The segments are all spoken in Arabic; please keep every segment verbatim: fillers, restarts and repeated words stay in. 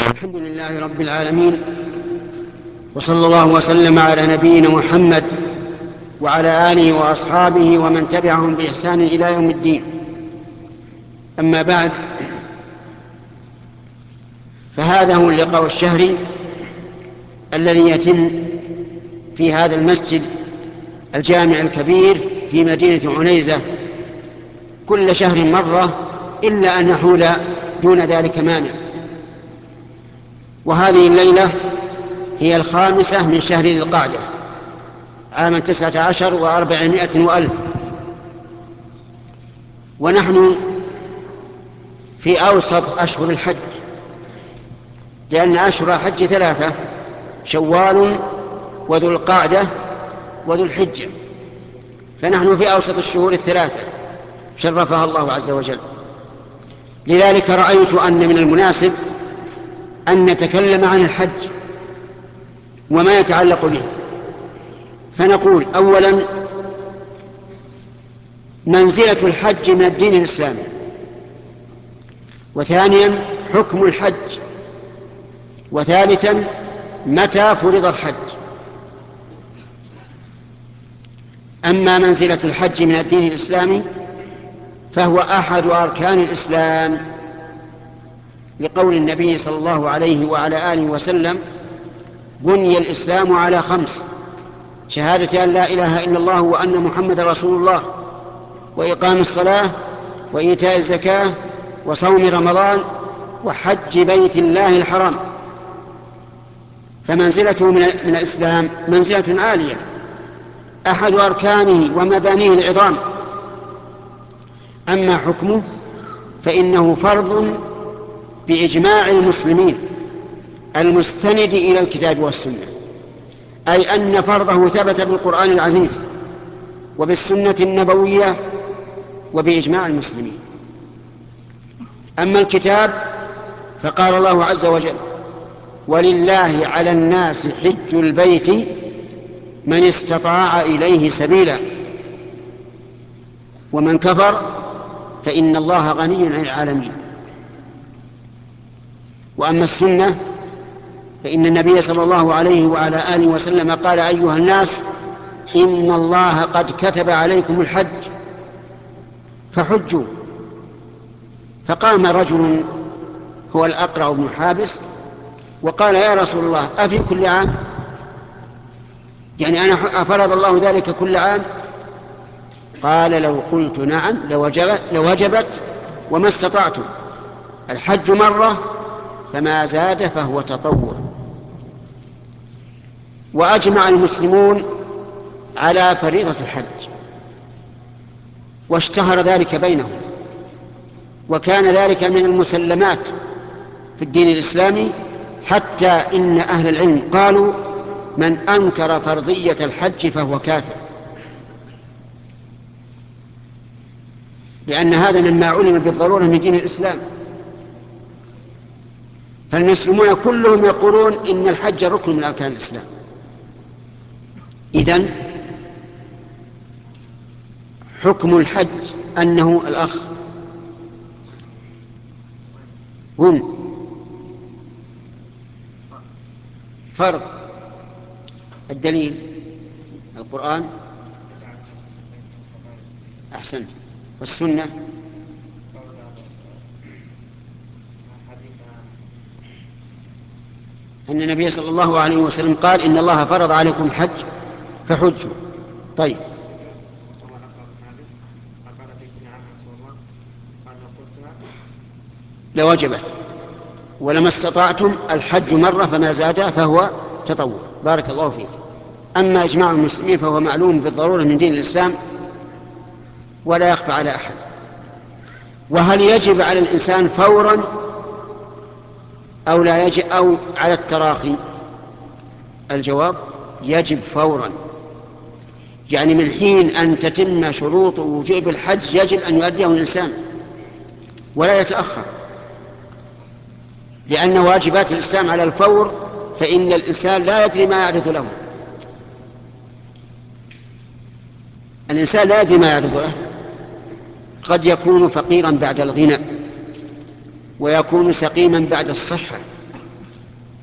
الحمد لله رب العالمين، وصلى الله وسلم على نبينا محمد وعلى آله وأصحابه ومن تبعهم بإحسان إلى يوم الدين. أما بعد، فهذا هو اللقاء الشهري الذي يتم في هذا المسجد الجامع الكبير في مدينة عنيزة كل شهر مرة، إلا أن يحول دون ذلك مانع. وهذه الليلة هي الخامسة من شهر ذي القعدة عام تسعة عشر وأربعمائة وألف، ونحن في أوسط أشهر الحج، لأن أشهر الحج ثلاثة: شوال وذو القعدة وذو الحجة، فنحن في أوسط الشهور الثلاثة شرفها الله عز وجل. لذلك رأيت أن من المناسب أن نتكلم عن الحج وما يتعلق به. فنقول أولا منزلة الحج من الدين الإسلامي، وثانيا حكم الحج، وثالثا متى فرض الحج. أما منزلة الحج من الدين الإسلامي فهو أحد أركان الإسلام، لقول النبي صلى الله عليه وعلى آله وسلم: بني الإسلام على خمس: شهادة أن لا إله إلا الله وأن محمد رسول الله، وإقام الصلاة، وإيتاء الزكاة، وصوم رمضان، وحج بيت الله الحرام. فمنزلته من الإسلام منزلة عالية، أحد أركانه ومبانيه العظام. أما حكمه فإنه فرض بإجماع المسلمين المستند إلى الكتاب والسنة، أي أن فرضه ثبت بالقرآن العزيز وبالسنة النبوية وبإجماع المسلمين. أما الكتاب فقال الله عز وجل: ولله على الناس حج البيت من استطاع إليه سبيلا ومن كفر فإن الله غني عن العالمين. وأما السنة فإن النبي صلى الله عليه وعلى آله وسلم قال: أيها الناس، إن الله قد كتب عليكم الحج فحجوا. فقام رجل هو الأقرع بن حابس وقال: يا رسول الله، أفي كل عام؟ يعني أنا أفرض الله ذلك كل عام؟ قال: لو قلت نعم لوجبت, لوجبت وما استطعتم. الحج مرة فما زاد فهو تطوع. وأجمع المسلمون على فريضة الحج، واشتهر ذلك بينهم، وكان ذلك من المسلمات في الدين الإسلامي، حتى إن أهل العلم قالوا: من أنكر فرضية الحج فهو كافر، لأن هذا مما علم بالضرورة من دين الإسلام. فالمسلمون كلهم يقولون إن الحج ركن من أركان الإسلام. إذن حكم الحج أنه الأخ هم فرض. الدليل القرآن، أحسنت، والسنة، أن النبي صلى الله عليه وسلم قال: إن الله فرض عليكم الحج فحجوا. طيب، لوجبت ولما استطعتم. الحج مرة فما زاد فهو تطوع. بارك الله فيك. أما إجماع المسلمين فهو معلوم بالضرورة من دين الإسلام ولا يخفى على أحد. وهل يجب على الإنسان فورا أو لا يجب، أو على التراخي؟ الجواب: يجب فورا، يعني من حين أن تتم شروط وجوب الحج يجب أن يؤديه الإنسان ولا يتأخر، لأن واجبات الإسلام على الفور، فإن الإنسان لا يدري ما يعرض له. الإنسان لا يدري ما يعرض له، قد يكون فقيرا بعد الغنى، ويكون سقيما بعد الصحة،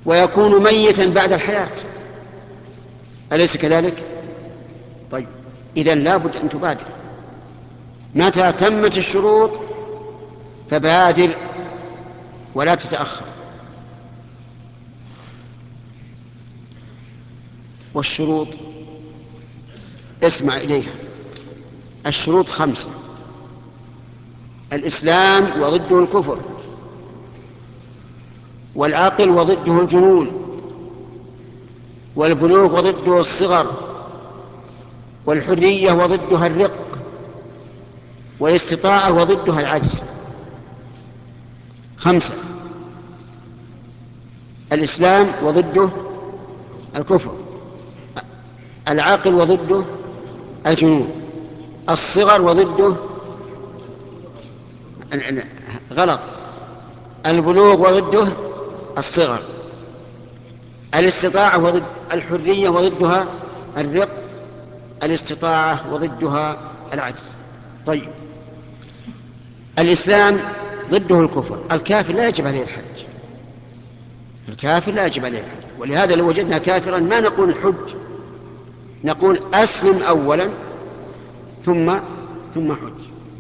ويكون ميتا بعد الحياة، أليس كذلك؟ طيب، إذن لا بد أن تبادر، متى تمت الشروط فبادر ولا تتأخر. والشروط اسمع إليها، الشروط خمسة: الإسلام وضده الكفر، والعقل وضده الجنون، والبلوغ وضده الصغر، والحرية وضدها الرق، والاستطاعة وضدها العجز. خمسة: الإسلام وضده الكفر، العقل وضده الجنون، الصغر وضده غلط، البلوغ وضده الصغر، الاستطاعة وضد الحرية وضدها الرق، الاستطاعة وضدها العجز. طيب، الإسلام ضده الكفر، الكافر لا يجب عليه الحج، الكافر لا يجب عليه الحج، ولهذا لو وجدنا كافرا ما نقول حج، نقول أسلم أولا ثم ثم حج.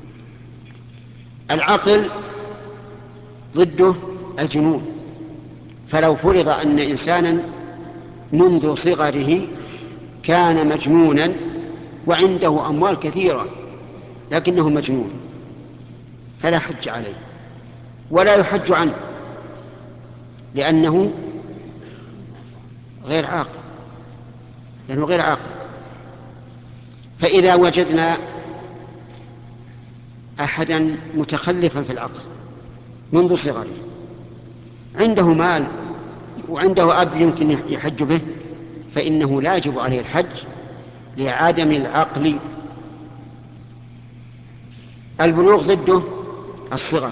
العقل ضده الجنون، فلو فرض أن إنسانا منذ صغره كان مجنونا وعنده أموال كثيرة لكنه مجنون فلا حج عليه ولا يحج عنه، لأنه غير عاقل، لأنه غير عاقل. فإذا وجدنا أحدا متخلفا في العقل منذ صغره، عنده مال وعنده أب يمكن يحج به، فإنه لا يجب عليه الحج لعدم العقل. البلوغ ضده الصغر،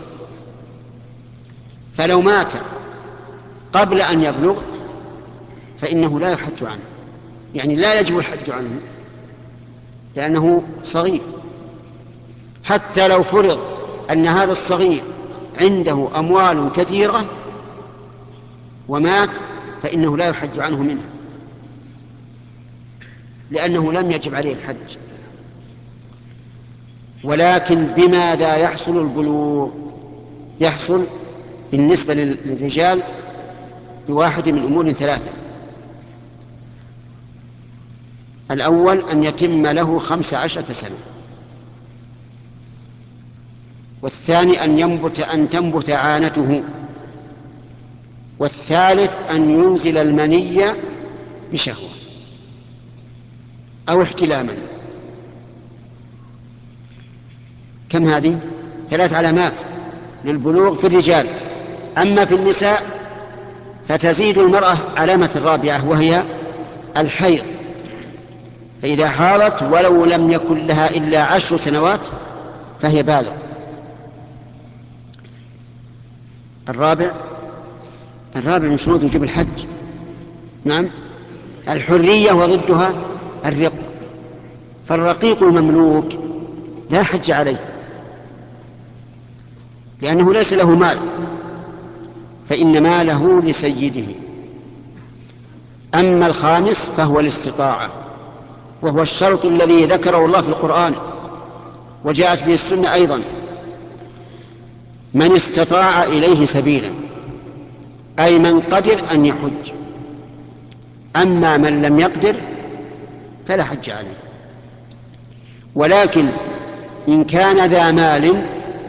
فلو مات قبل أن يبلغ فإنه لا يحج عنه، يعني لا يجب الحج عنه لأنه صغير. حتى لو فرض أن هذا الصغير عنده أموال كثيرة ومات فإنه لا يحج عنه منها لأنه لم يجب عليه الحج. ولكن بماذا يحصل البلوغ؟ يحصل بالنسبة للرجال بواحد من أمور ثلاثة: الأول أن يتم له خمس عشرة سنة، والثاني أن ينبت أن تنبت عانته، والثالث أن ينزل المني بشهوة أو احتلاما. كم هذه؟ ثلاث علامات للبلوغ في الرجال. أما في النساء فتزيد المرأة علامة الرابعة وهي الحيض، فإذا حاضت ولو لم يكن لها إلا عشر سنوات فهي بالغ. الرابع الرابع من شروط وجوب الحج نعم الحرية وضدها الرق، فالرقيق المملوك لا حج عليه لأنه ليس له مال، فإن ماله لسيده. أما الخامس فهو الاستطاعة، وهو الشرط الذي ذكره الله في القرآن وجاءت به السنة أيضا: من استطاع إليه سبيلا، أي من قدر أن يحج. أما من لم يقدر فلا حج عليه. ولكن إن كان ذا مال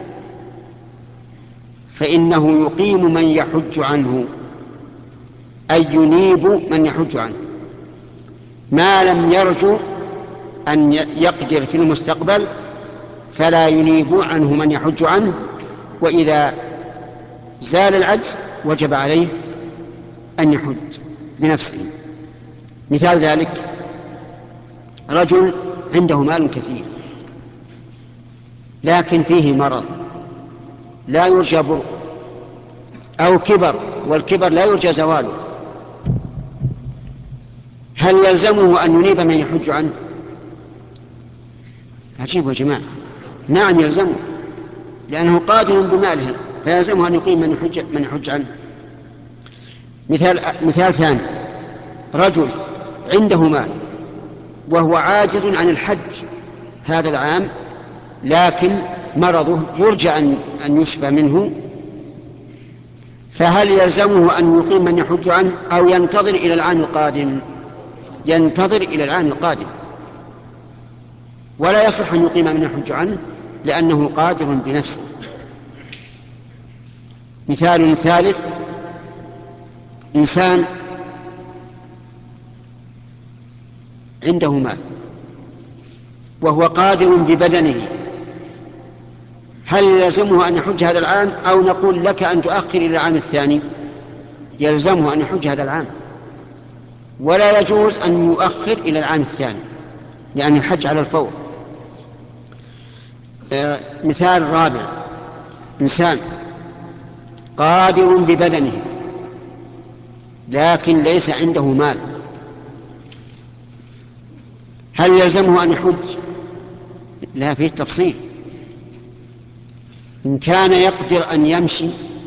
فإنه يقيم من يحج عنه، أي ينيب من يحج عنه، ما لم يرجو أن يقدر في المستقبل فلا ينيب عنه من يحج عنه، وإذا زال العجز وجب عليه أن يحج بنفسه. مثال ذلك: رجل عنده مال كثير لكن فيه مرض لا يرجى برؤه، أو كبر والكبر لا يرجى زواله، هل يلزمه أن ينيب من يحج عنه؟ عجيب يا جماعة. نعم يلزمه، لأنه قادر بماله، فيلزمه أن يقيم من يحج, من يحج عنه. مثال مثال ثاني: رجل عنده مال وهو عاجز عن الحج هذا العام، لكن مرضه يرجى أن أن يشفى منه، فهل يلزمه أن يقيم من يحج عنه أو ينتظر إلى العام القادم؟ ينتظر إلى العام القادم، ولا يصح أن يقيم من يحج عنه لأنه قادر بنفسه. مثال ثالث: إنسان عنده مال وهو قادر ببدنه، هل يلزمه أن يحج هذا العام أو نقول لك أن تؤخر إلى العام الثاني؟ يلزمه أن يحج هذا العام، ولا يجوز أن يؤخر إلى العام الثاني، لأن الحج على الفور. آه مثال رابع: إنسان قادر ببدنه لكن ليس عنده مال، هل يلزمه أن يحج؟ لا، فيه تفصيل. إن كان يقدر أن يمشي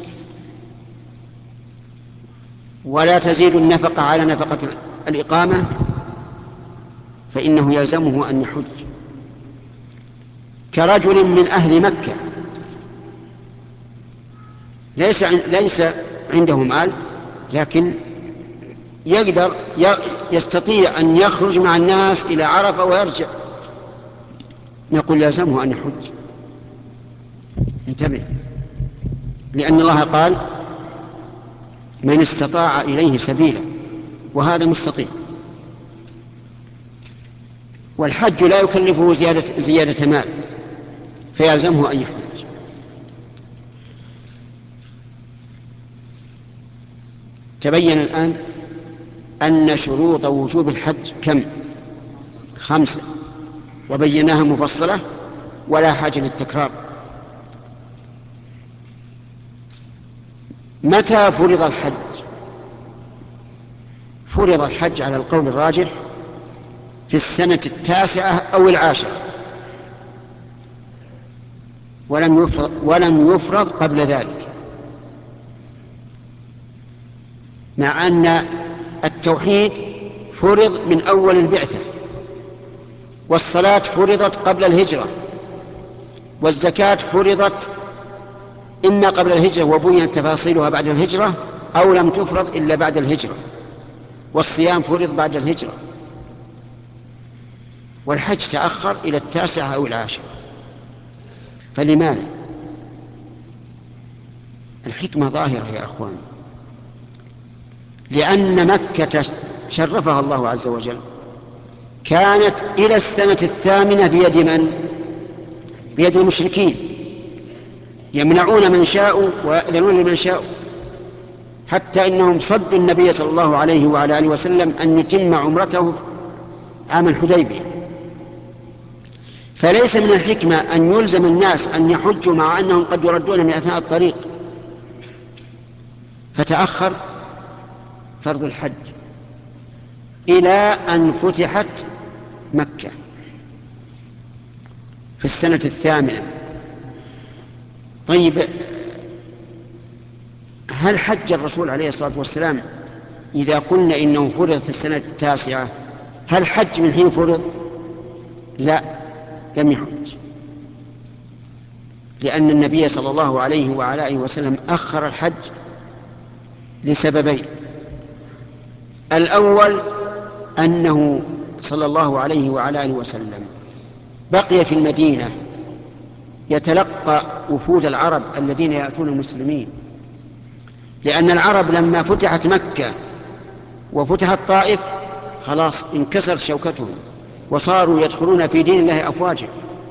ولا تزيد النفقة على نفقة الإقامة فإنه يلزمه أن يحج، كرجل من أهل مكة ليس ليس عنده مال لكن يقدر يستطيع أن يخرج مع الناس إلى عرفة ويرجع، نقول يلزمه أن يحج. انتبه، لأن الله قال: من استطاع إليه سبيلا، وهذا مستطيع، والحج لا يكلفه زيادة, زيادة مال فيلزمه أن يحج. تبين الآن أن شروط وجوب الحج كم؟ خمسة، وبيناها مفصلة ولا حاجة للتكرار. متى فرض الحج؟ فرض الحج على القول الراجح في السنة التاسعة أو العاشرة، ولم يفرض, ولم يفرض قبل ذلك، مع أن التوحيد فرض من أول البعثة، والصلاة فرضت قبل الهجرة، والزكاة فرضت إما قبل الهجرة وبينت تفاصيلها بعد الهجرة، أو لم تفرض إلا بعد الهجرة، والصيام فرض بعد الهجرة، والحج تأخر إلى التاسعة أو العاشرة. فلماذا؟ الحكمة ظاهرة يا أخوان، لأن مكة شرفها الله عز وجل كانت إلى السنة الثامنة بيد من؟ بيد المشركين، يمنعون من شاءوا ويأذنون لمن شاءوا، حتى إنهم صدوا النبي صلى الله عليه وعلى آله وسلم أن يتم عمرته عام الحديبية. فليس من الحكمة أن يلزم الناس أن يحجوا مع أنهم قد يردون من أثناء الطريق، فتأخر فرض الحج إلى أن فتحت مكة في السنة الثامنة. طيب، هل حج الرسول عليه الصلاة والسلام إذا قلنا إنه فرض في السنة التاسعة هل حج من حين فرض؟ لا، لم يحج، لأن النبي صلى الله عليه وعلى آله وسلم أخر الحج لسببين: الأول أنه صلى الله عليه وعلى آله وسلم بقي في المدينة يتلقى وفود العرب الذين يأتون المسلمين، لأن العرب لما فتحت مكة وفتحت طائف خلاص انكسر شوكتهم وصاروا يدخلون في دين الله أفواجا،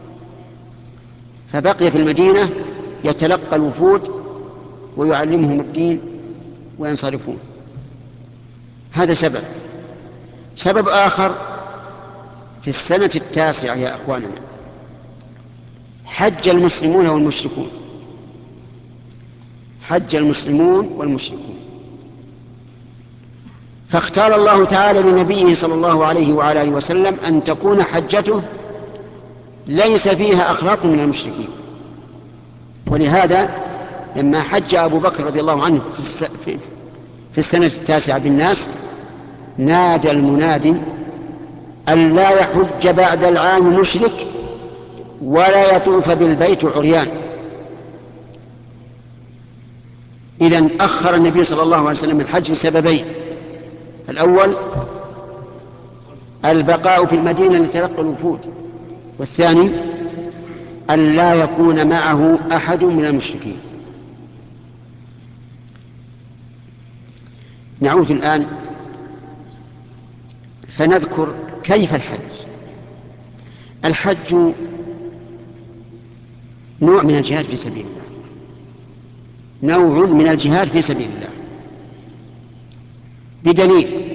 فبقي في المدينة يتلقى الوفود ويعلمهم الدين وينصرفون. هذا سبب. سبب آخر: في السنة التاسعة يا أخواننا حج المسلمون والمشركون، حج المسلمون والمشركون، فاختار الله تعالى لنبيه صلى الله عليه وعلى آله وسلم أن تكون حجته ليس فيها أخلاق من المشركين. ولهذا لما حج أبو بكر رضي الله عنه في في السنة التاسعة بالناس نادى المنادي أن لا يحج بعد العام مشرك ولا يطوف بالبيت عريان. إذن أخر النبي صلى الله عليه وسلم الحج لسببين: الأول البقاء في المدينة لتلقي الوفود، والثاني أن لا يكون معه أحد من المشركين. نعود الآن فنذكر كيف الحج. الحج نوع من الجهاد في سبيل الله، نوع من الجهاد في سبيل الله، بدليل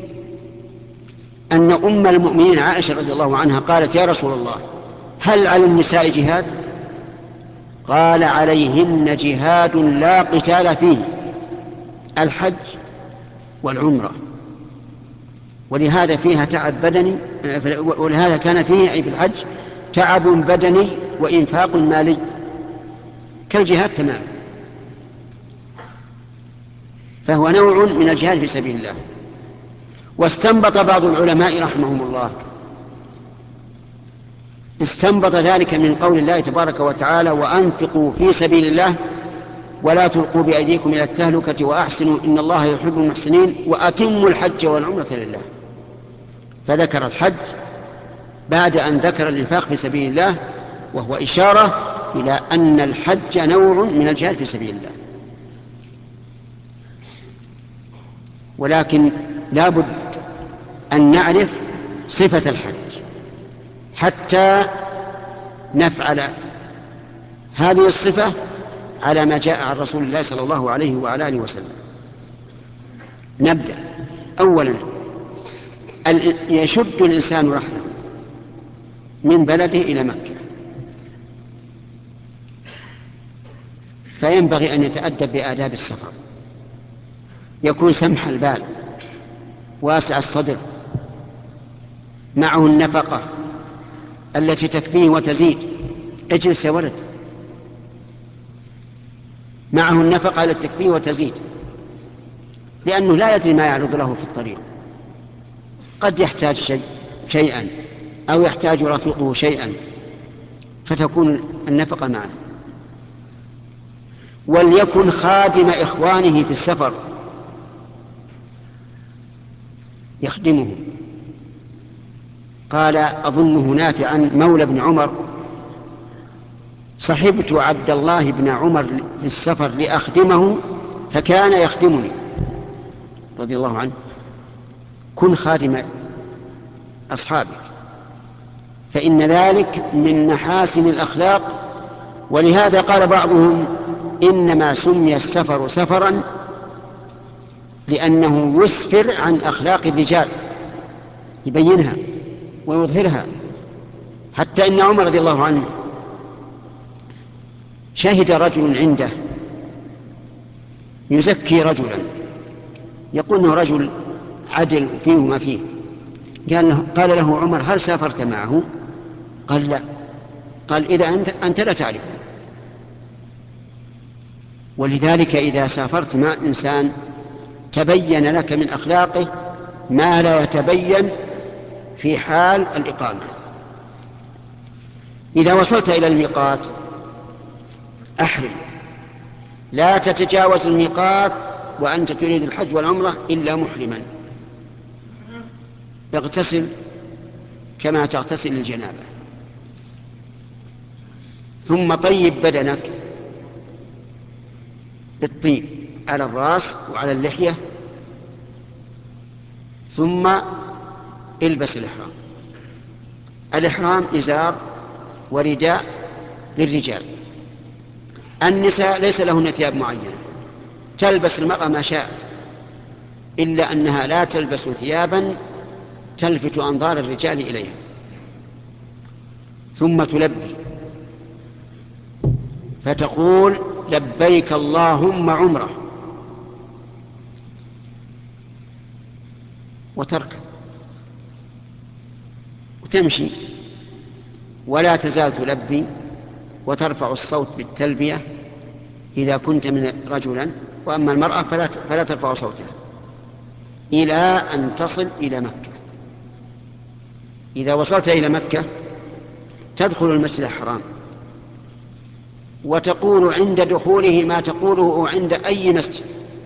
أن أم المؤمنين عائشة رضي الله عنها قالت: يا رسول الله، هل على النساء جهاد؟ قال: عليهن جهاد لا قتال فيه، الحج والعمرة. ولهذا فيها تعب بدني، ولهذا كان فيه أي في الحج تعب بدني وإنفاق مالي كالجهاد تمام، فهو نوع من الجهاد في سبيل الله. واستنبط بعض العلماء رحمهم الله استنبط ذلك من قول الله تبارك وتعالى: وأنفقوا في سبيل الله ولا تلقوا بأيديكم إلى التهلكة وأحسنوا إن الله يحب المحسنين وأتموا الحج والعمرة لله. فذكر الحج بعد أن ذكر الإنفاق في سبيل الله، وهو إشارة إلى أن الحج نوع من الجهاد في سبيل الله. ولكن لا بد أن نعرف صفة الحج حتى نفعل هذه الصفة على ما جاء عن رسول الله صلى الله عليه وعلى آله وسلم. نبدأ. أولا، يشد الإنسان رحله من بلده إلى مكة، فينبغي أن يتأدب بآداب السفر، يكون سمح البال واسع الصدر، معه النفقة التي تكفيه وتزيد. اجلس يا ولد. معه النفقة التي تكفيه وتزيد، لأنه لا يدري ما يعرض له في الطريق، قد يحتاج شيء شيئا أو يحتاج رفيقه شيئا، فتكون النفقة معه. وليكن خادم إخوانه في السفر يخدمه. قال أظنه نافع عن مولى بن عمر: صحبت عبد الله بن عمر في السفر لأخدمه فكان يخدمني، رضي الله عنه. كن خادم أصحابك، فإن ذلك من محاسن الأخلاق. ولهذا قال بعضهم: إنما سمي السفر سفرا لأنه يسفر عن أخلاق الرجال، يبينها ويظهرها. حتى إن عمر رضي الله عنه شهد رجل عنده يزكي رجلا، يقول انه رجل عدل فيه ما فيه. قال له, قال له عمر: هل سافرت معه؟ قال: لا. قال: إذا أنت, أنت لا تعرف. ولذلك إذا سافرت مع إنسان تبين لك من أخلاقه ما لا يتبين في حال الإقامة. إذا وصلت إلى الميقات أحرم، لا تتجاوز الميقات وأنت تريد الحج والعمرة إلا محرما. اغتسل كما تغتسل الجنابة، ثم طيب بدنك بالطيب على الرأس وعلى اللحية، ثم البس الإحرام. الإحرام إزار ورداء للرجال. النساء ليس لهن ثياب معينة، تلبس المرأة ما شاءت، إلا أنها لا تلبس ثيابا تلفت أنظار الرجال إليها. ثم تلبي فتقول: لبيك اللهم عمرة، وتركب وتمشي، ولا تزال تلبي وترفع الصوت بالتلبية إذا كنت من رجلا، وأما المرأة فلا فلا ترفع صوتها. إلى أن تصل إلى مكة. إذا وصلت إلى مكة تدخل المسجد الحرام وتقول عند دخوله ما تقوله عند أي مسجد.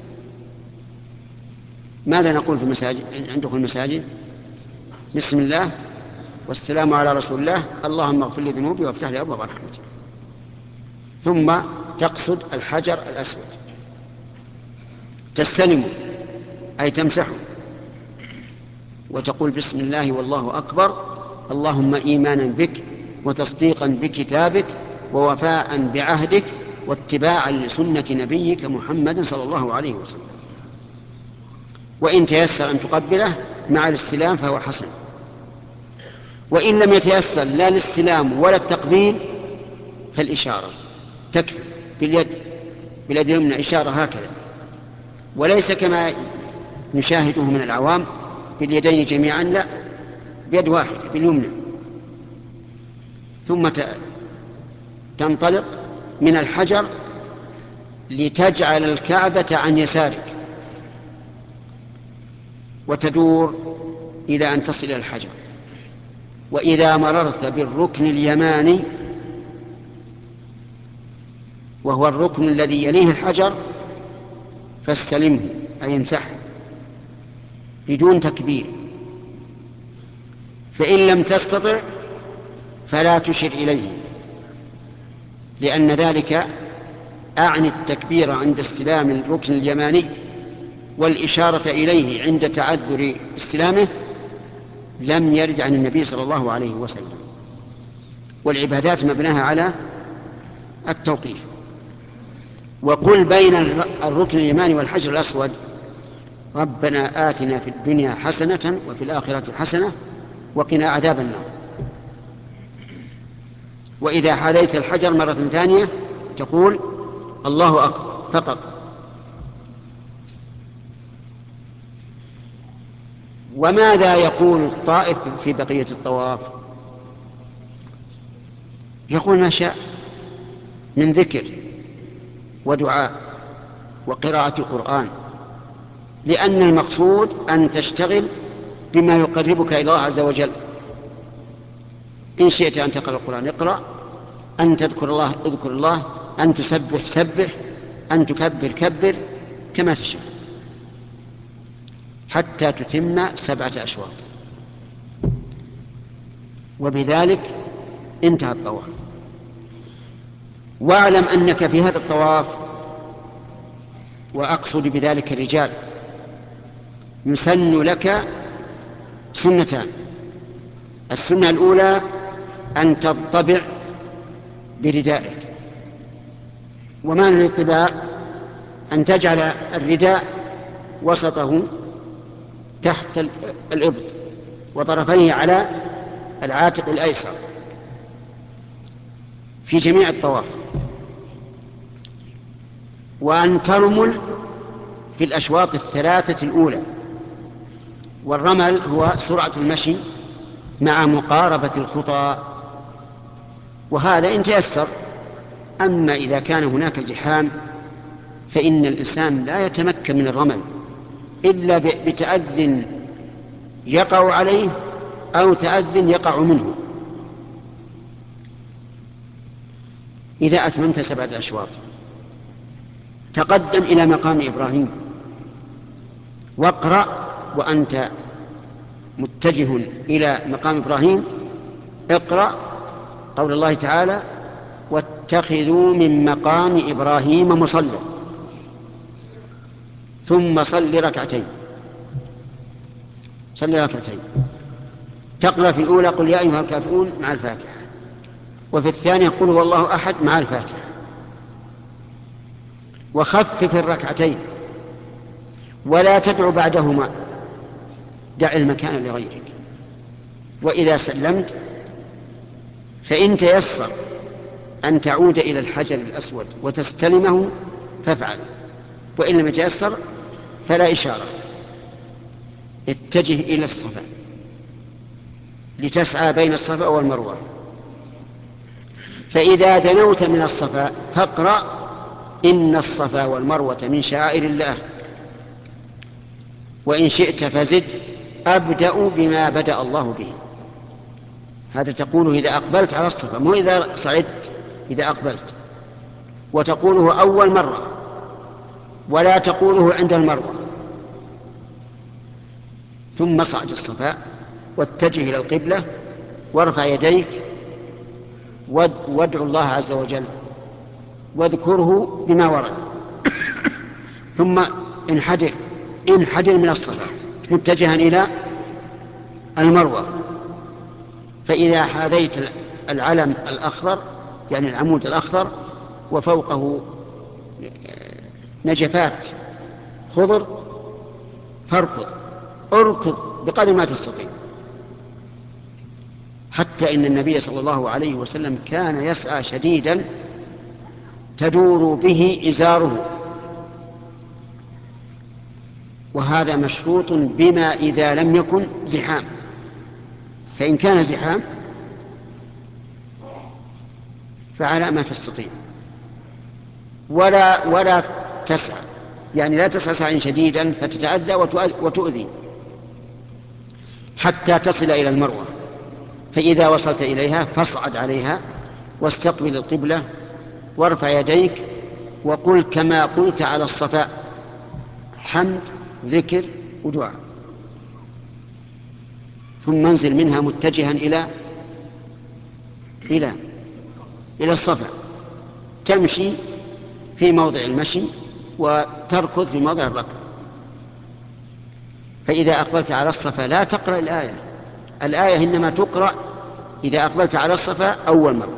ماذا نقول في المساجد عند دخول المساجد؟ بسم الله والسلام على رسول الله، اللهم اغفر لي ذنوبي وافتح لي أبواب رحمتك. ثم تقصد الحجر الأسود تستلمه أي تمسحه وتقول بسم الله والله أكبر، اللهم إيمانا بك وتصديقا بكتابك ووفاء بعهدك واتباعا لسنة نبيك محمد صلى الله عليه وسلم. وإن تيسر أن تقبله مع الاستلام فهو حسن، وإن لم يتيسر لا الاستلام ولا التقبيل فالإشارة تكفي باليد، باليد اليمنى إشارة هكذا، وليس كما نشاهده من العوام باليدين جميعا، لا، بيد واحدة باليمنى. ثم تنطلق من الحجر لتجعل الكعبة عن يسارك وتدور إلى أن تصل إلى الحجر. وإذا مررت بالركن اليماني وهو الركن الذي يليه الحجر فاستلمه أي امسحه بدون تكبير، فإن لم تستطع فلا تشر إليه، لأن ذلك أعني التكبير عند استلام الركن اليماني والإشارة إليه عند تعذر استلامه لم يرد عن النبي صلى الله عليه وسلم. والعبادات مبناها على التوقيف. وقل بين الركن اليماني والحجر الأسود ربنا آتنا في الدنيا حسنة وفي الآخرة حسنة وقنا عذاب النار. وإذا حاذيت الحجر مرة ثانية تقول الله أكبر فقط. وماذا يقول الطائف في بقية الطواف؟ يقول ما شاء من ذكر ودعاء وقراءة قرآن، لأن المقصود أن تشتغل بما يقربك إلى الله عز وجل. إن شئت أن تقرأ القرآن اقرأ، أن تذكر الله اذكر الله، أن تسبح سبح، أن تكبر كبر كما تشاء حتى تتم سبعة أشواط، وبذلك انتهى الطواف. واعلم أنك في هذا الطواف، وأقصد بذلك الرجال، يسن لك سنتان. السنة الأولى أن تضطبع بردائك، ومعنى الاطباع أن تجعل الرداء وسطه تحت الإبط وطرفيه على العاتق الأيسر في جميع الطواف، وأن ترمل في الأشواط الثلاثة الأولى. والرمل هو سرعة المشي مع مقاربة الخطى، وهذا إن تيسر. أما إذا كان هناك زحام فإن الإنسان لا يتمكن من الرمل إلا بتأذن يقع عليه أو تأذن يقع منه. إذا أتممت سبعة أشواط تقدم إلى مقام إبراهيم واقرأ وأنت متجه إلى مقام إبراهيم، اقرأ قول الله تعالى واتخذوا من مقام إبراهيم مصلى، ثم صل ركعتين. صل ركعتين تقرأ في الأولى قل يا أيها الكافرون مع الفاتحة، وفي الثانية قل هو الله أحد مع الفاتحة، وخفف الركعتين ولا تدع بعدهما، دع المكان لغيرك. وإذا سلمت فإن تيسر أن تعود إلى الحجر الأسود وتستلمه فافعل، وإن لم يتيسر فلا إشارة. اتجه إلى الصفا لتسعى بين الصفا والمروة، فإذا دنوت من الصفا فاقرأ إن الصفا والمروة من شعائر الله وإن شئت فزد أبدأ بما بدأ الله به. هذا تقوله إذا أقبلت على الصفا، مو إذا صعدت، إذا أقبلت. وتقوله أول مرة، ولا تقوله عند المروة. ثم صعد الصفا واتجه إلى القبلة وارفع يديك وادعو الله عز وجل واذكره بما ورد. ثم انحدر انحدر من الصفا متجها إلى المروة، فإذا حاذيت العلم الأخضر يعني العمود الأخضر وفوقه نجفات خضر فاركض، اركض بقدر ما تستطيع. حتى إن النبي صلى الله عليه وسلم كان يسعى شديدا تدور به إزاره، وهذا مشروط بما إذا لم يكن زحام. فإن كان زحام فعلى ما تستطيع، ولا ولا تسعى، يعني لا تسعى سعيا شديدا فتتأذى وتؤذي حتى تصل إلى المروة. فإذا وصلت إليها فاصعد عليها واستقبل القبلة وارفع يديك وقل كما قلت على الصفا، حمد ذكر ودعاء. ثم انزل منها متجها إلى إلى إلى الصفا، تمشي في موضع المشي وتركض في موضع الركض. فإذا أقبلت على الصفا لا تقرأ الآية، الآية إنما تقرأ إذا أقبلت على الصفا أول مرة،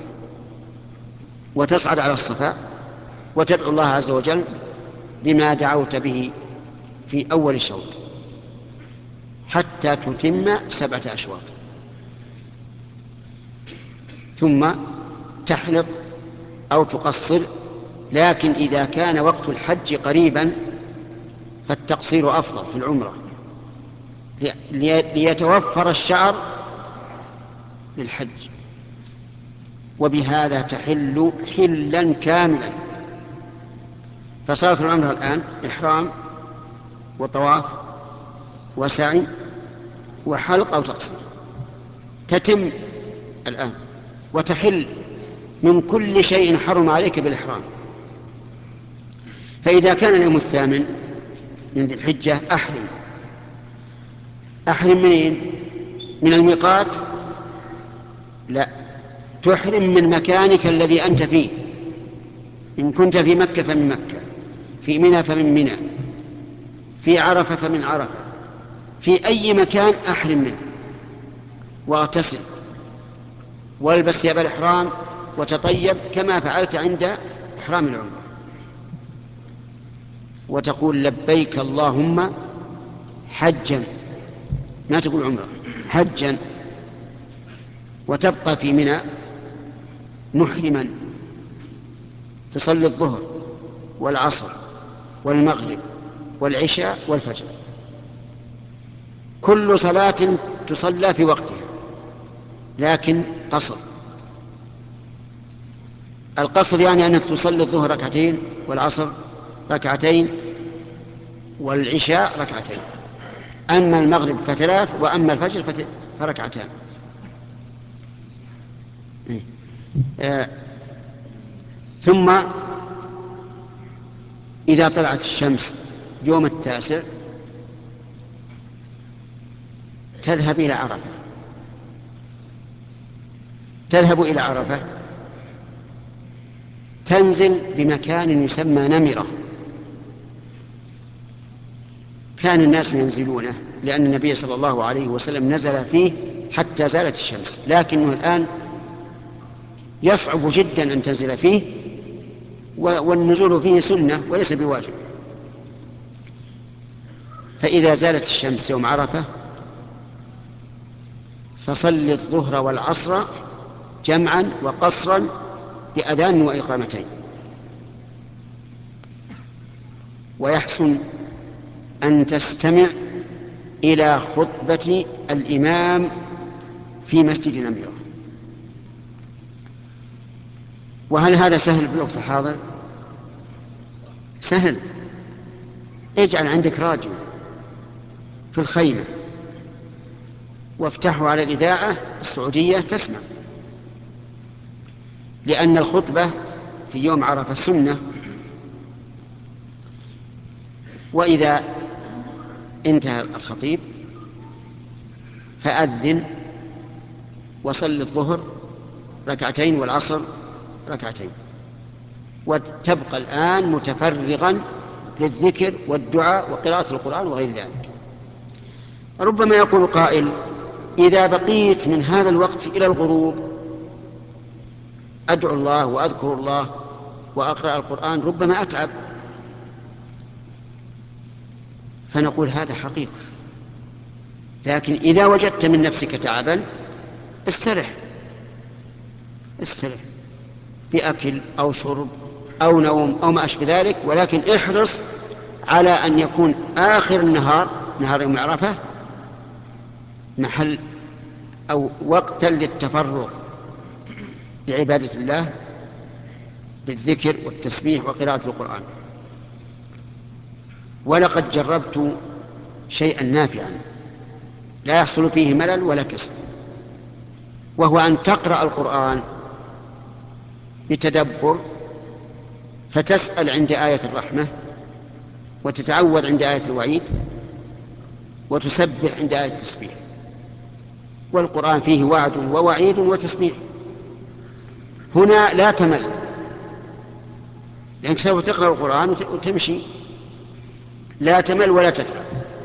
وتصعد على الصفا وتدعو الله عز وجل بما دعوت به في أول الشوط حتى تتم سبعة أشواط. ثم تحلق أو تقصر، لكن إذا كان وقت الحج قريبا فالتقصير أفضل في العمرة ليتوفر الشعر للحج، وبهذا تحل حلا كاملا. فصارت العمرة الآن إحرام وطواف وسعي وحلق أو تقصير، تتم الآن وتحل من كل شيء حرم عليك بالإحرام. فإذا كان اليوم الثامن من ذي الحجة أحرم. أحرم منين؟ من الميقات؟ لا، تحرم من مكانك الذي أنت فيه. إن كنت في مكة فمن مكة، في منى فمن منى، في عرفة فمن عرفة، في أي مكان أحرم منه واغتسل والبس ثياب الإحرام وتطيب كما فعلت عند إحرام العمرة، وتقول لبيك اللهم حجا، ما تقول عمرة، حجا، وتبقى في منى محرما تصلي الظهر والعصر والمغرب والعشاء والفجر، كل صلاة تصلى في وقتها لكن قصر. القصر يعني أنك تصلي الظهر ركعتين والعصر ركعتين والعشاء ركعتين، أما المغرب فثلاث، وأما الفجر فركعتان. آه. ثم إذا طلعت الشمس يوم التاسع تذهب إلى عرفة، تذهب إلى عرفة تنزل بمكان يسمى نمرة، كان الناس ينزلونه لأن النبي صلى الله عليه وسلم نزل فيه حتى زالت الشمس، لكنه الآن يصعب جدا أن تنزل فيه، والنزول فيه سنة وليس بواجب. فإذا زالت الشمس يوم عرفة فصل الظهر والعصر جمعا وقصرا بأذان وإقامتين. ويحسن أن تستمع إلى خطبة الإمام في مسجد نميرة. وهل هذا سهل في الوقت الحاضر؟ سهل. اجعل عندك راديو في الخيمة وافتحوا على الإذاعة السعودية تسمع، لأن الخطبة في يوم عرفة السنة، وإذا انتهى الخطيب فأذن وصل الظهر ركعتين والعصر ركعتين، وتبقى الآن متفرغا للذكر والدعاء وقراءة القرآن وغير ذلك. ربما يقول قائل: إذا بقيت من هذا الوقت إلى الغروب أدعو الله وأذكر الله وأقرأ القرآن ربما أتعب. فنقول هذا حقيقة، لكن إذا وجدت من نفسك تعبا استرح استرح بأكل أو شرب أو نوم أو ما أشبه ذلك، ولكن احرص على أن يكون آخر النهار، نهار يوم عرفة، محل أو وقتا للتفرغ بعبادة الله بالذكر والتسبيح وقراءة القرآن. ولقد جربت شيئا نافعا لا يحصل فيه ملل ولا كسل، وهو أن تقرأ القرآن بتدبر، فتسأل عند آية الرحمة، وتتعوذ عند آية الوعيد، وتسبح عند آية التسبيح. والقرآن فيه وعد ووعيد وتسبيح. هنا لا تمل، لأنك سوف تقرأ القرآن وتمشي، لا تمل ولا تتعب.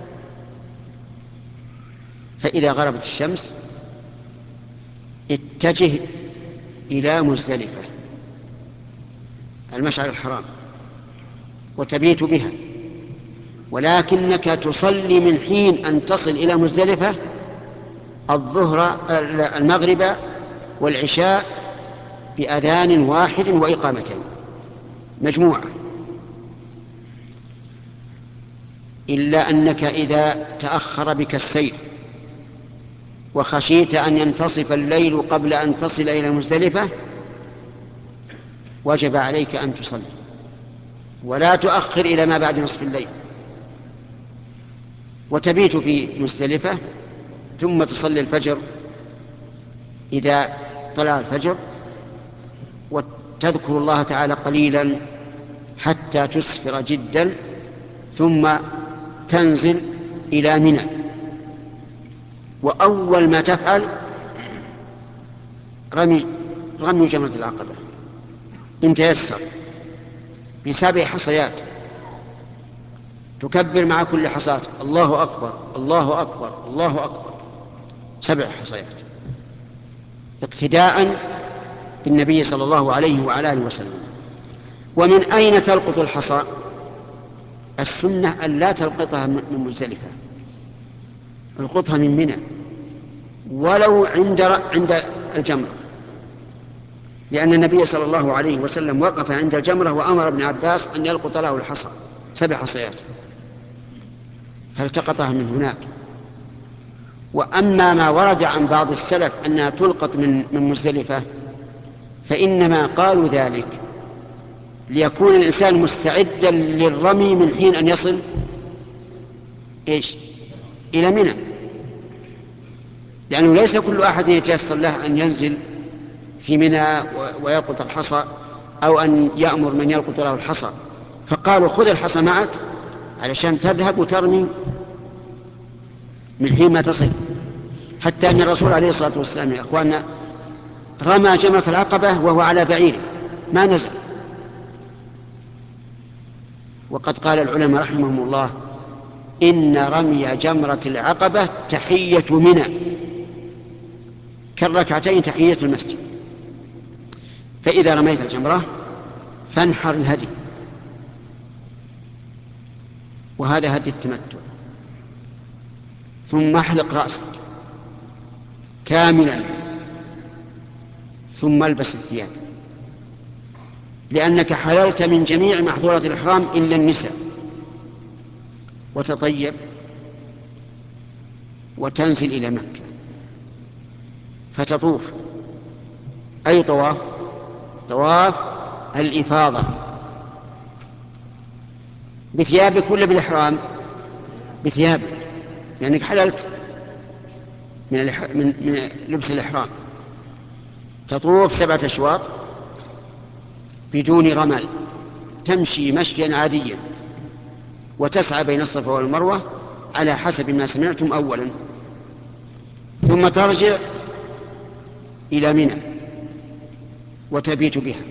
فإذا غربت الشمس اتجه إلى مزدلفة المشعر الحرام وتبيت بها، ولكنك تصلي من حين أن تصل إلى مزدلفة الظهر المغرب والعشاء بأذان واحد وإقامتين مجموعة. إلا أنك إذا تأخر بك السير وخشيت أن ينتصف الليل قبل أن تصل إلى مزدلفة وجب عليك أن تصلي، ولا تؤخر إلى ما بعد نصف الليل، وتبيت في مزدلفة، ثم تصلي الفجر إذا طلع الفجر، وتذكر الله تعالى قليلا حتى تسفر جدا، ثم تنزل إلى منى. وأول ما تفعل رمي رمي جمرة العقبة إن تيسر بسبع حصيات، تكبر مع كل حصاة الله أكبر الله أكبر الله أكبر، سبع حصيات اقتداء بالنبي صلى الله عليه وعلى آله وسلم. ومن أين تلقط الحصى؟ السنة أن لا تلقطها من مزدلفة، القطها من منى ولو عند عند الجمرة، لأن النبي صلى الله عليه وسلم وقف عند الجمرة وأمر ابن عباس أن يلقط له الحصى سبع حصيات فالتقطها من هناك. وأما ما ورد عن بعض السلف أنها تلقط من من مزدلفة فإنما قالوا ذلك ليكون الإنسان مستعدا للرمي من حين أن يصل إيش إلى منى، لأنه ليس كل أحد يتيسر له أن ينزل في منى ويلقط الحصى أو أن يأمر من يلقط له الحصى، فقالوا خذ الحصى معك علشان تذهب وترمي من حين ما تصل. حتى أن الرسول عليه الصلاة والسلام يا أخواننا رمى جمرة العقبة وهو على بعيره ما نزل. وقد قال العلماء رحمهم الله إن رمي جمرة العقبة تحية منى كالركعتين تحية المسجد. فإذا رميت الجمرة فانحر الهدي، وهذا هدي التمتع، ثم احلق رأسك كاملا، ثم البس الثياب، لأنك حللت من جميع محظورات الإحرام إلا النساء، وتطيب وتنزل إلى مكة فتطوف. أي طواف؟ طواف الإفاضة بثيابك ولا بالإحرام؟ بثيابك، لأنك حللت من, من, من لبس الإحرام. تطوف سبعة أشواط بدون رمل، تمشي مشيا عاديا، وتسعى بين الصفا والمروة على حسب ما سمعتم أولا، ثم ترجع إلى منى وتبيت بها.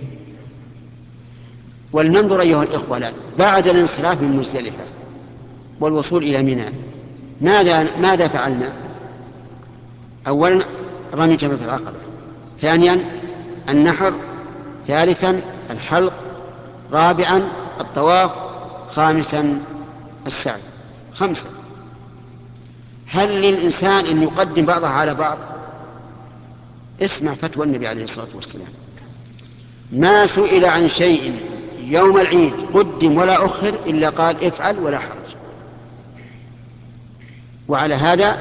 ولننظر أيها الإخوة الآن بعد الانصراف من مزدلفة والوصول إلى منى ماذا, ماذا فعلنا؟ أولا رمي جمرة العقبة، ثانيا النحر، ثالثا الحلق، رابعا الطواف، خامسا السعي. خمسة. هل للإنسان أن يقدم بعضها على بعض؟ اسمع فتوى النبي عليه الصلاة والسلام: ما سئل عن شيء يوم العيد قدم ولا أخر إلا قال افعل ولا حرج. وعلى هذا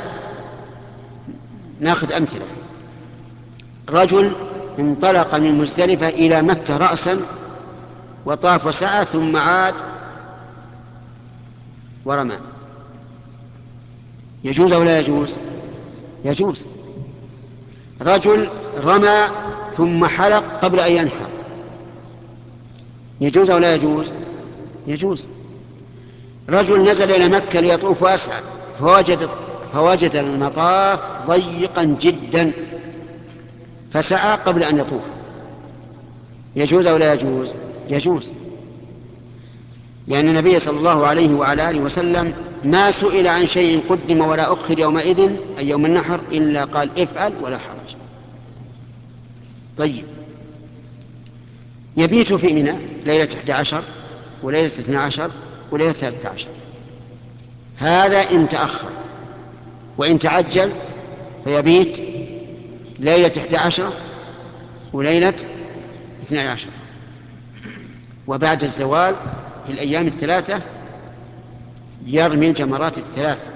ناخذ أمثلة. رجل انطلق من مزدلفة إلى مكة رأسا وطاف وسعى ثم عاد ورمى، يجوز أو لا يجوز؟ يجوز. رجل رمى ثم حلق قبل أن ينحر، يجوز أو لا يجوز؟ يجوز. رجل نزل إلى مكة ليطوف وأسعى فوجد, فوجد المطاف ضيقا جدا فسعى قبل أن يطوف، يجوز أو لا يجوز؟ يجوز، لأن النبي صلى الله عليه وعلى آله وسلم ما سئل عن شيء قدم ولا أخر يومئذ أي يوم النحر إلا قال افعل ولا حرج. طيب، يبيت في منى ليلة إحدى عشر وليلة اثنى عشر وليلة ثلاثة عشر، هذا إن تأخر. وإن تعجل فيبيت ليلة إحدى عشر وليلة اثنى عشر، وبعد الزوال في الأيام الثلاثة يرمي الجمرات الثلاث.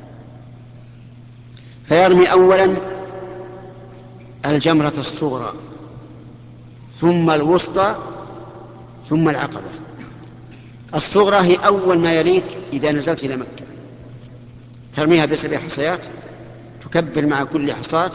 فيرمي أولا الجمرة الصغرى ثم الوسطى ثم العقبة. الصغرى هي أول ما يليك إذا نزلت إلى مكة، ترميها بسبع حصيات، تكبر مع كل حصاة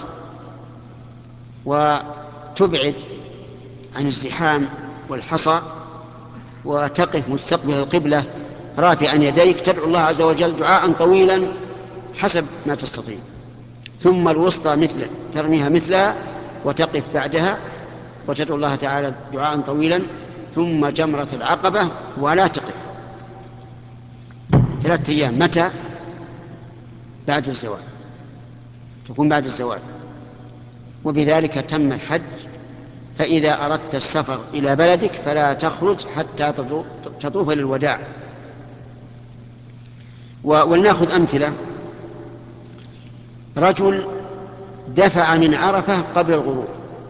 وتبعد عن الزحام والحصى، وتقف مستقبل القبلة رافعا يديك تدعو الله عز وجل دعاء طويلا حسب ما تستطيع. ثم الوسطى مثله، ترميها مثلها وتقف بعدها وتدعو الله تعالى دعاء طويلا. ثم جمرة العقبة ولا تقف ثلاثة أيام. متى؟ بعد الزوال، تكون بعد الزوال. وبذلك تم الحج. فإذا أردت السفر إلى بلدك فلا تخرج حتى تطوف للوداع. ولنأخذ أمثلة. رجل دفع من عرفة قبل الغروب،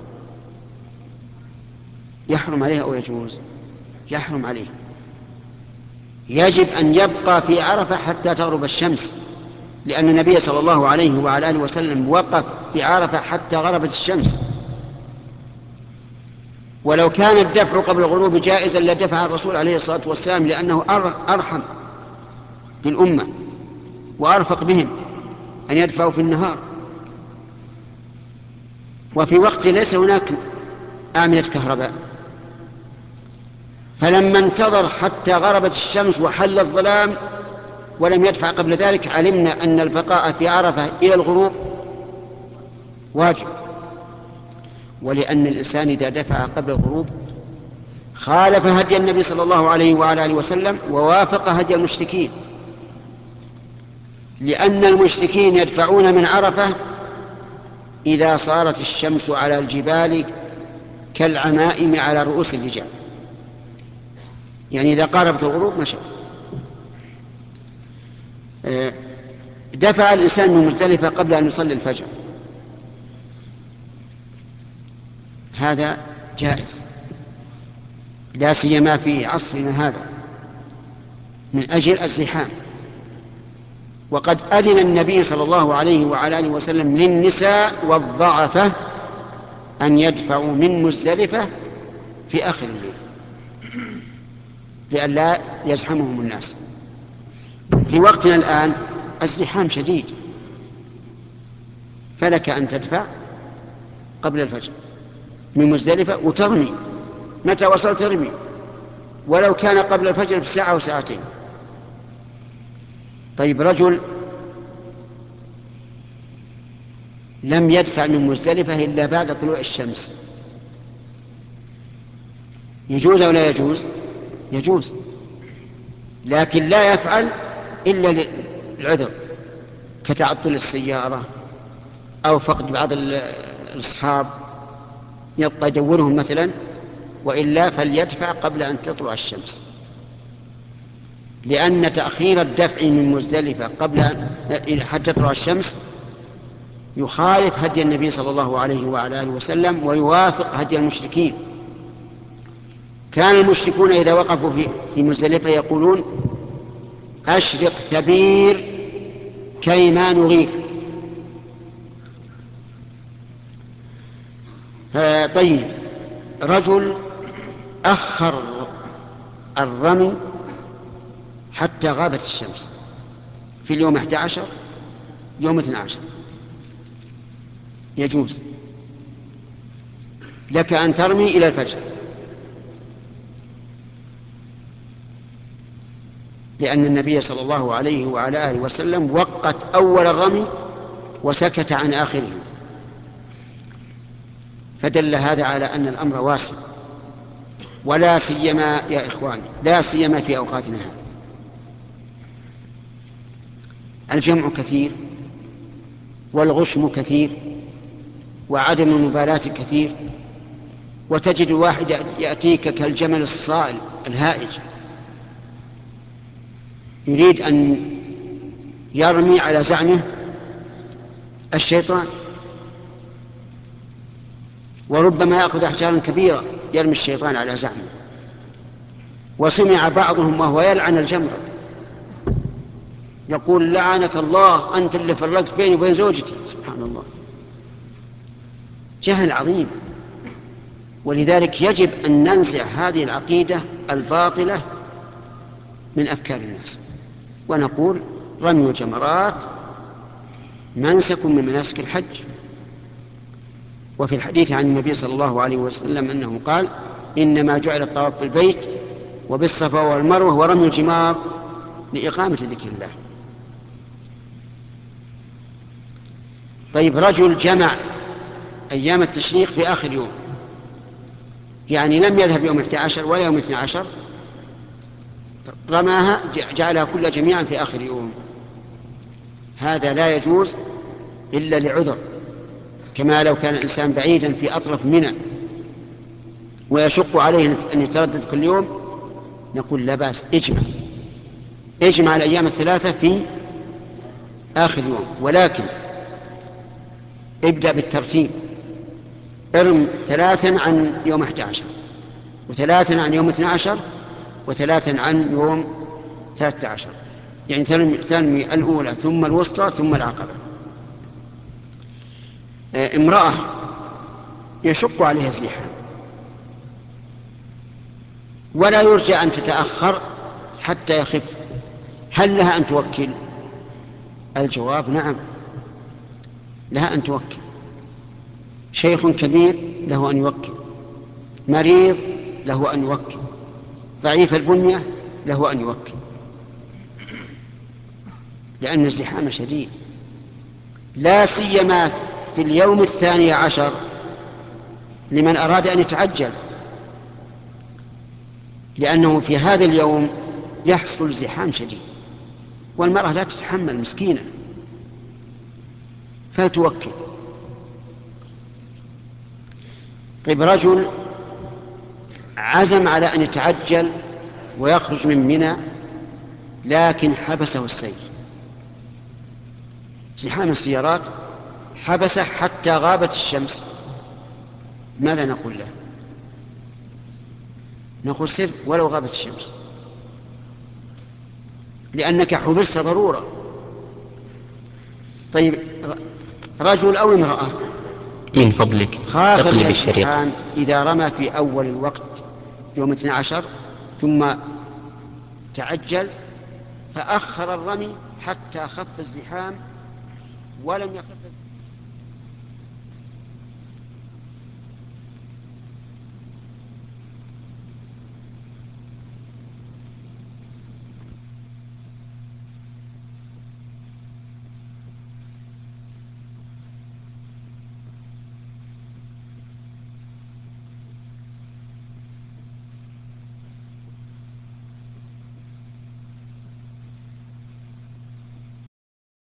يحرم عليه أو يجوز؟ يحرم عليه. يجب أن يبقى في عرفة حتى تغرب الشمس، لأن النبي صلى الله عليه وعلى آله وسلم وقف بعرفة حتى غربت الشمس. ولو كان الدفع قبل الغروب جائزا لدفع الرسول عليه الصلاة والسلام، لأنه أرحم بالأمة وأرفق بهم أن يدفعوا في النهار، وفي وقت ليس هناك آمنة كهرباء. فلما انتظر حتى غربت الشمس وحل الظلام ولم يدفع قبل ذلك، علمنا أن البقاء في عرفة إلى الغروب واجب. ولأن الإنسان إذا دفع قبل الغروب خالف هدي النبي صلى الله عليه وعلى آله وسلم ووافق هدي المشركين، لأن المشركين يدفعون من عرفة إذا صارت الشمس على الجبال كالعمائم على رؤوس الرجال، يعني إذا قاربت الغروب مشى. دفع الإنسان من مزدلفة قبل أن يصلي الفجر، هذا جائز، لا سيما في عصرنا هذا من أجل الزحام. وقد أذن النبي صلى الله عليه وعلى آله وسلم للنساء والضعفة أن يدفعوا من مزدلفة في آخر الليل لئلا يزحمهم الناس. في وقتنا الآن الزحام شديد، فلك أن تدفع قبل الفجر من مزدلفة وترمي متى وصلت ترمي، ولو كان قبل الفجر بساعة أو ساعتين. طيب رجل لم يدفع من مزدلفة إلا بعد طلوع الشمس، يجوز أو لا يجوز؟ يجوز، لكن لا يفعل إلا للعذر كتعطل السيارة أو فقد بعض الأصحاب يبقى يدورهم مثلا، وإلا فليدفع قبل أن تطلع الشمس، لأن تأخير الدفع من مزدلفة قبل أن حتى تطلع الشمس يخالف هدي النبي صلى الله عليه وعلى آله وسلم ويوافق هدي المشركين. كان المشركون إذا وقفوا في مزدلفة يقولون أشرق ثبير كيما نغير. طيب رجل أخر الرمي حتى غابت الشمس في اليوم أحد عشر يوم اثني عشر، يجوز لك أن ترمي إلى الفجر، لأن النبي صلى الله عليه وعلى آله وسلم وقت أول الرمي وسكت عن آخره، فدل هذا على أن الأمر واسع، ولا سيما يا إخوان لا سيما في أوقاتنا هذه الجمع كثير والغشم كثير وعدم المبالاة كثير، وتجد واحد يأتيك كالجمل الصائل الهائج يريد أن يرمي على زعمه الشيطان، وربما يأخذ أحجارا كبيرة يرمي الشيطان على زعمه. وسمع بعضهم وهو يلعن الجمر يقول لعنك الله أنت اللي فرقت بيني وبين زوجتي. سبحان الله، جهل عظيم. ولذلك يجب أن ننزع هذه العقيدة الباطلة من أفكار الناس، ونقول رمي الجمرات منسك من مناسك الحج. وفي الحديث عن النبي صلى الله عليه وسلم أنه قال إنما جعل الطواف بالبيت وبالصفا والمروة ورمي الجمار لإقامة ذكر الله. طيب رجل جمع أيام التشريق في آخر يوم، يعني لم يذهب يوم احد عشر ولا يوم اثني عشر، رماها جعلها كلها جميعا في آخر يوم، هذا لا يجوز إلا لعذر، كما لو كان الإنسان بعيدا في أطرف منى ويشق عليه أن يتردد كل يوم، نقول لا بأس، اجمع اجمع الأيام الثلاثة في آخر يوم، ولكن ابدأ بالترتيب، ارم ثلاثا عن يوم احد عشر وثلاثا عن يوم اثني عشر وثلاثا عن يوم ثلاثة عشر، يعني تنمي الأولى ثم الوسطى ثم العقبة. امرأة يشق عليها الزحام ولا يرجى أن تتأخر حتى يخف، هل لها أن توكل؟ الجواب نعم، لها أن توكل. شيخ كبير له أن يوكل، مريض له أن يوكل، ضعيف البنية له أن يوكل، لأن الزحام شديد، لا سيما في اليوم الثاني عشر لمن أراد أن يتعجل، لأنه في هذا اليوم يحصل زحام شديد والمرأة لا تتحمل مسكينة فلتوكل. طيب رجل عزم على أن يتعجل ويخرج من منى لكن حبسه السير، زحام السيارات حبسه حتى غابت الشمس، ماذا نقول له؟ نقول سر ولو غابت الشمس، لأنك حبست ضرورة. طيب رجل أو امرأة من فضلك خاف من اقلب الشريط. الزحام إذا رمى في أول الوقت يوم اثني عشر ثم تعجل فأخر الرمي حتى خف الزحام ولم يخف الزحام